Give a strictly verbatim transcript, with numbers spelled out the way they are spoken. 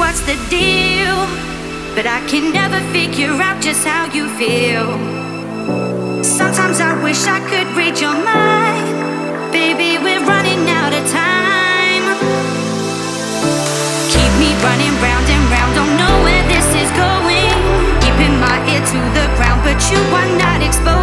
what's the deal, but I can never figure out just how you feel. Sometimes I wish I could read your mind. Baby, we're running out of time. Keep me running round and round, don't know where this is going. Keeping my ear to the ground, but you are not exposed.